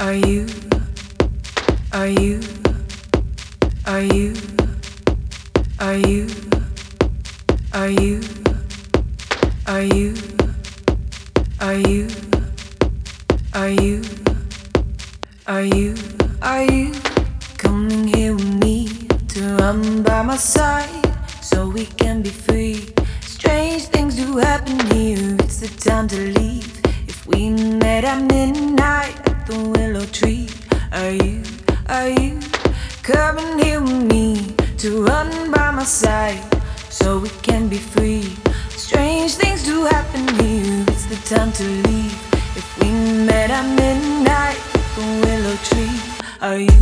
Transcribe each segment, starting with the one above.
Are you, are you, are you, are you, are you, are you, are you, are you, are you, are you coming here with me to run by my side so we can be free? Strange things do happen here, it's the time to leave. If we met at midnight at the willow tree, are you coming here with me to run by my side so we can be free? Strange things do happen here, it's the time to leave. If we met at midnight at the willow tree, are you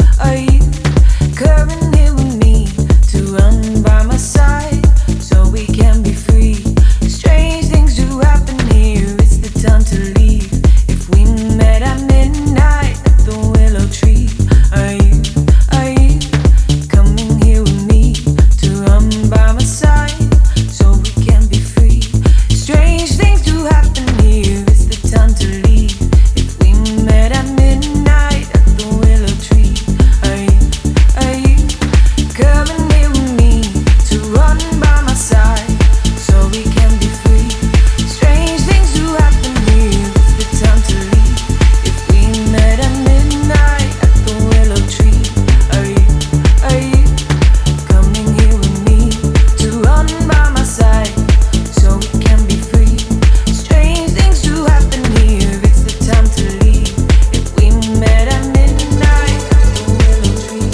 coming here with me to run by my side so we can be free? Strange things do happen here, it's the time to leave. If we met at midnight at the willow tree, are you coming here with me to run by my side so we can be free? Strange things do happen here, it's the time to leave. If we met at midnight at the willow tree, are you coming here with me to run by my side so we can be free? Strange things do happen here, it's the time to leave. If we met at midnight at the willow tree, are you coming here with me to run by my side so we can be free? Strange things do happen here, it's the time to leave. If we met at midnight at the willow tree.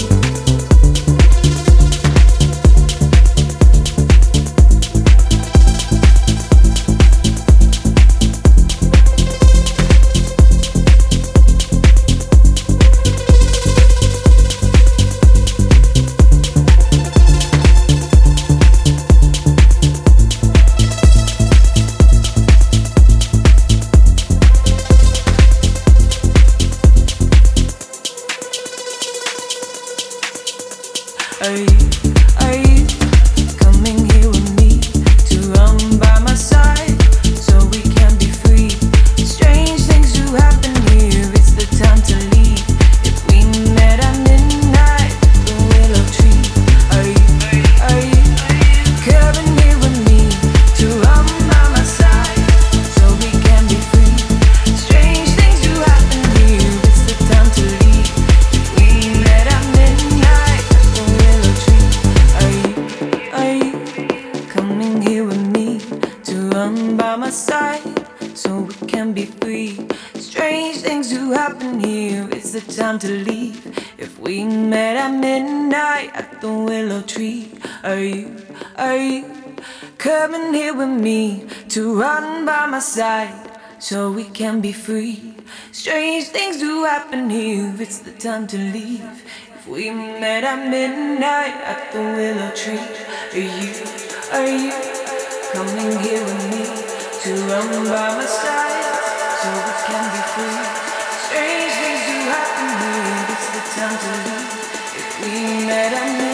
Are you coming here with me to run by my side so we can be free? Strange things do happen here, it's the time to leave. If we met at midnight at the willow tree, are you coming here with me to run by my side so we can be free? Strange things do happen here, it's the time to leave. If we met at midnight at the willow tree, are you coming here with me to run by my side so we can be free? Strange things do happen here, it's the time to leave. If we met at midnight at the willow tree, are you coming here with me to run by my side so we can be free? Strange things do happen here, it's the time to leave. If we met at midnight at the willow tree, are you coming here with me to run by my side so we can be free? Strange things do happen here, it's the time to leave. If we met at midnight